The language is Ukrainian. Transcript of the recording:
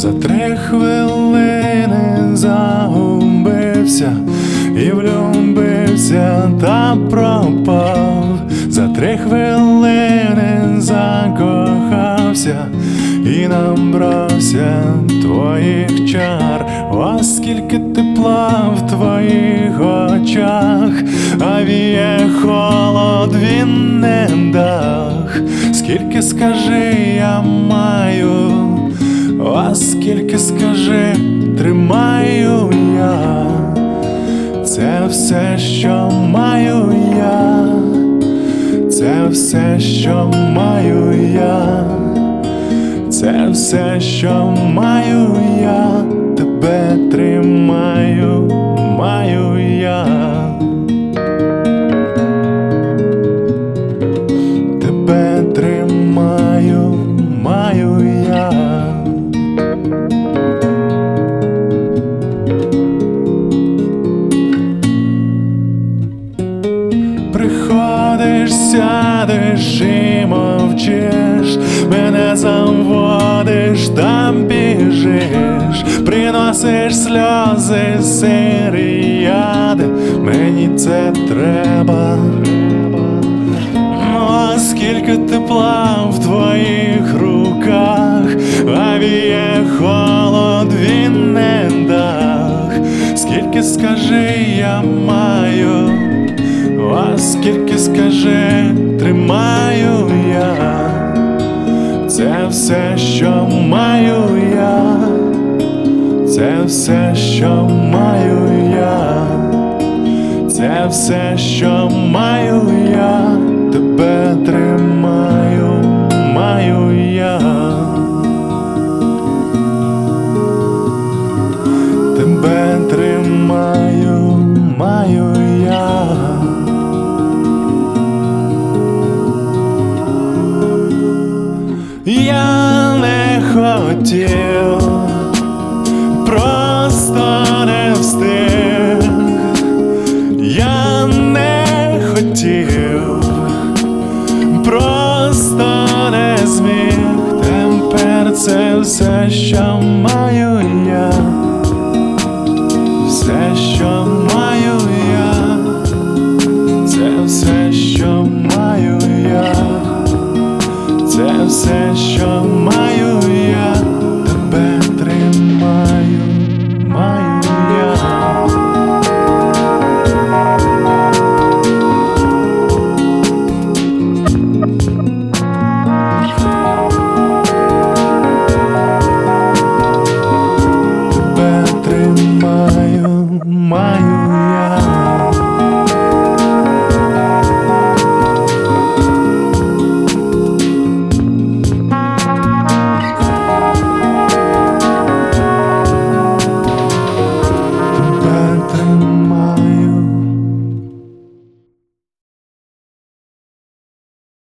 За 3 хвилини загубився і влюбився та пропав. За 3 хвилини закохався і набрався твоїх чар. О, скільки тепла в твоїх очах, а віє холод, він не дах. Скільки, скажи, я маю, о, скільки, скажи, тримаю я. Це все, що маю я, це все, що маю я, це все, що маю я, тебе тримаю, маю я. Тебе тримаю, маю я. Приходиш, сядеш і мовчиш, мене заводиш, там біжиш, приносиш сльози, сирі яди, мені це треба. О, скільки тепла в твоїх руках, а віє холод, він не дах. Скільки, скажи, я маю, о, скільки, скажи, тримаю я. Це все, що маю я, це все, що маю я, це все, що маю я, тебе тримаю, маю я. Тебе тримаю, маю я. Я не хотів, просто не встиг. Я не хотів, просто не зміг. Тепер це все, що маю я, все, що маю я, це все, що маю я, це все, що маю я, тебе тримаю, маю я. Тебе тримаю, маю